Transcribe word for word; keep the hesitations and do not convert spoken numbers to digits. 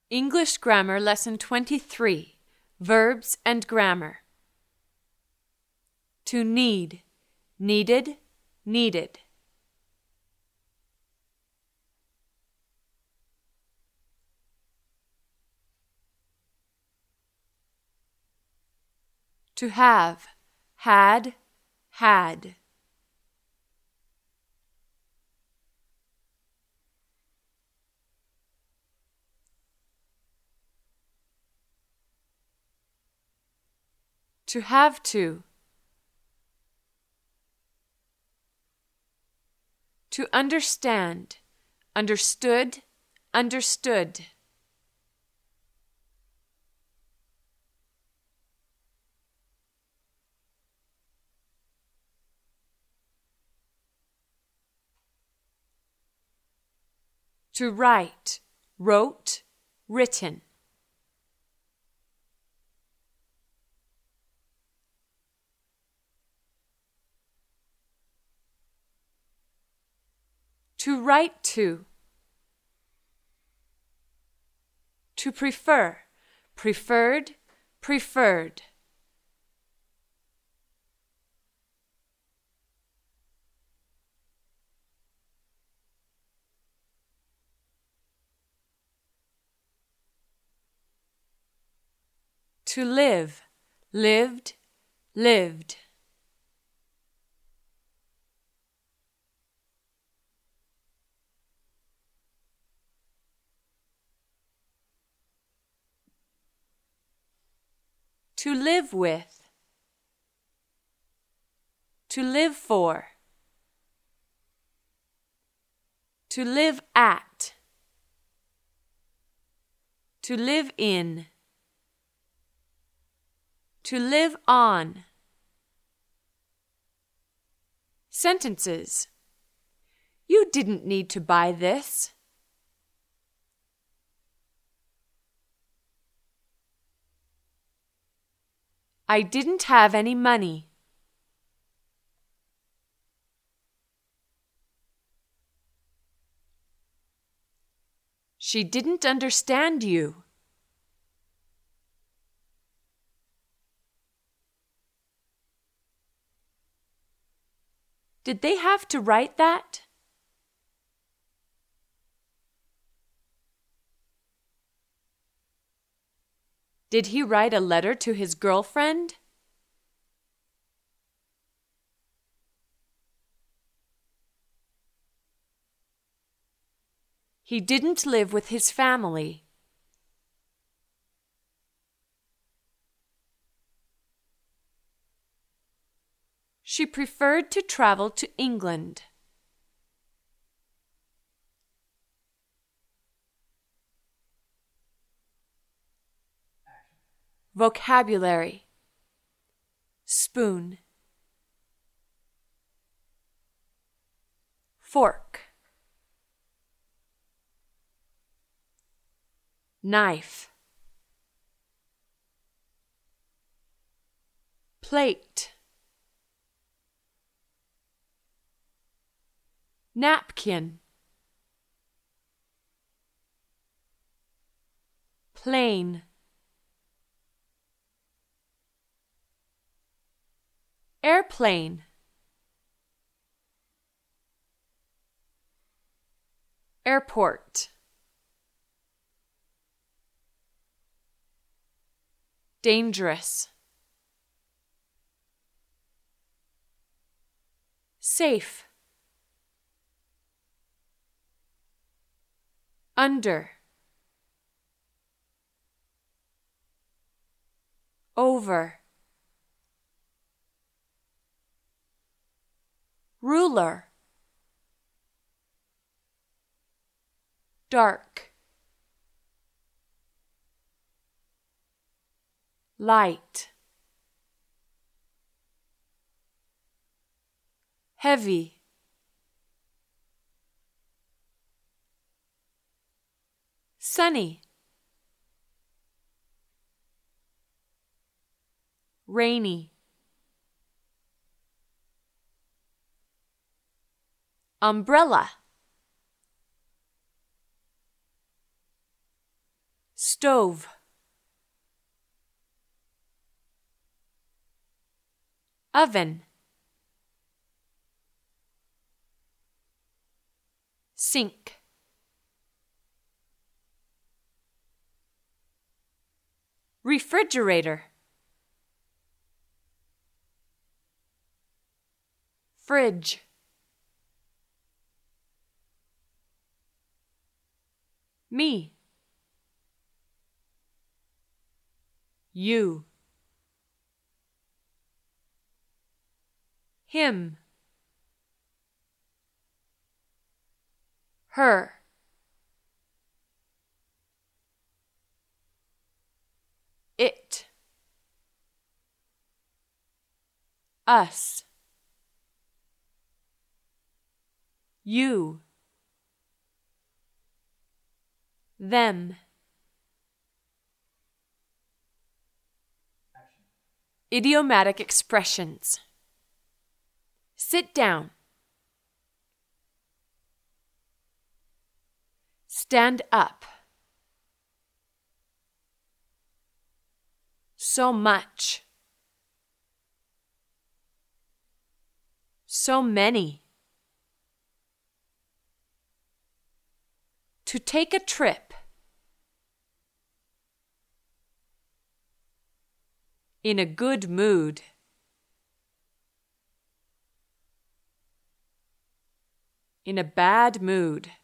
English Grammar Lesson twenty-three, Verbs and Grammar. To need, needed, needed. To have, had, had. To have to. To understand, understood, understood. To write, wrote, written. To write to. To prefer, preferred, preferred. To live, lived, lived. To live with. To live for. To live at. To live in. To live on. Sentences. You didn't need to buy this. I didn't have any money. She didn't understand you. Did they have to write that? Did he write a letter to his girlfriend? He didn't live with his family. She preferred to travel to England. Vocabulary. Spoon. Fork. Knife. Plate. Napkin. Plane. Airplane. Airport. Dangerous. Safe. Under. Over. Ruler. Dark. Light. Heavy. Sunny. Rainy. Umbrella. stove, oven, sink, refrigerator, fridge, me, you, him, her, it, us, you, them. Idiomatic expressions. Sit down. Stand up. So much. So many. To take a trip. In a good mood. In a bad mood.